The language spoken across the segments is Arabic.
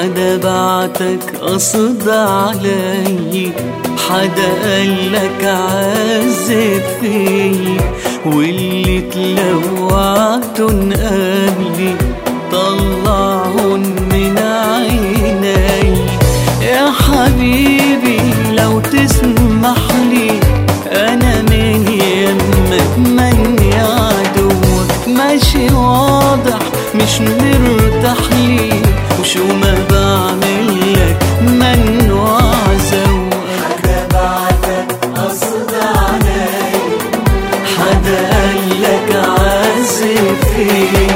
حدا بعتك قصد علي، حدا قالك عذب فيي، واللي تلوعتن قالي طلعهن من عيني. يا حبيبي لو تسمح لي أنا من يمك مني عدوك، ماشي واضح مش مرتاح لي، وشو ما بعملك منو عزوك. حدا بعتك قصد علي، حدا قالك عذب فيي.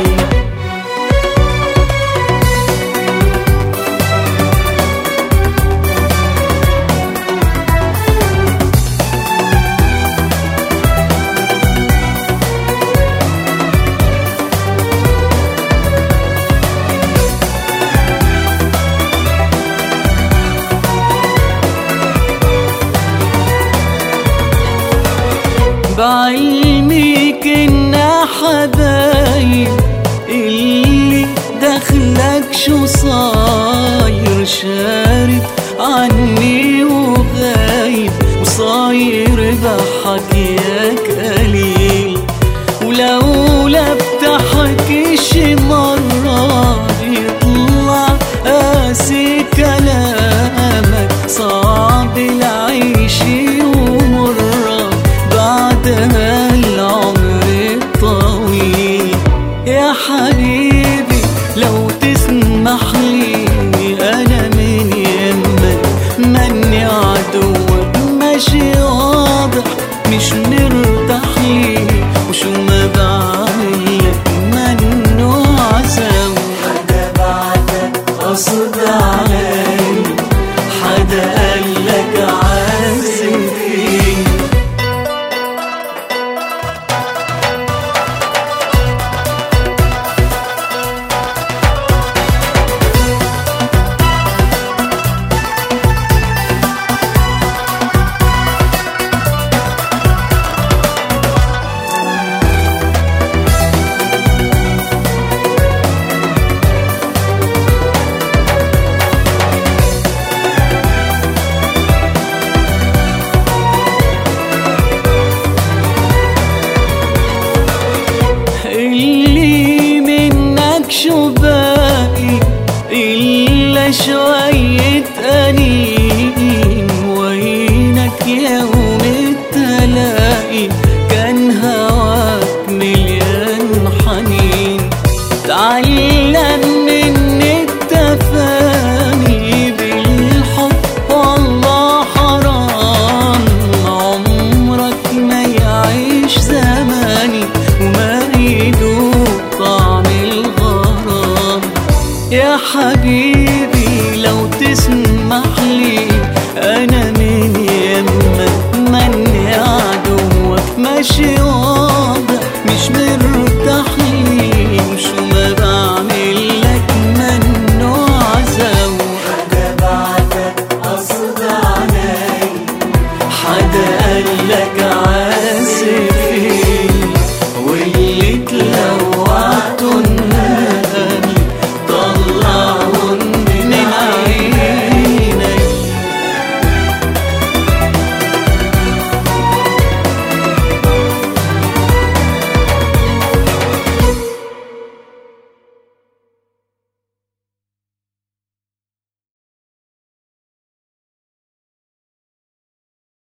بعلمي كنا حبايب، اللي دخلك شو صاير، شارد عني وغايب، وصاير بحكيك قليل، ولولا بتحكي شي مرة يطلع قاسي كلامك، صعب العيش ومرة بعد هالعمر الطويل. يا حبيبي لو تسمح لي أنا من يمك مني عدوك، ماشي واضح مش مرتاح لي، وشو ما بعملك منو عزوك. حدا بعتك قصد علي، حدا قالك عذب فيي. اللي منك شو باقي إلا شوية أنين، وينك يوم التلاقي كان هواك مليان حنين. تعلم من التفاني بالحب والله حرام، عمرك ما يعيش زماني وما يدوق طعم الغرام. يا حبيبي لو تسمح لي أنا من يمك مني عدوك، ماشي واضح مش مرتاح لي، وشو ما بعملك منو عزوك. حدا بعتك قصد علي، حدا قالك عذب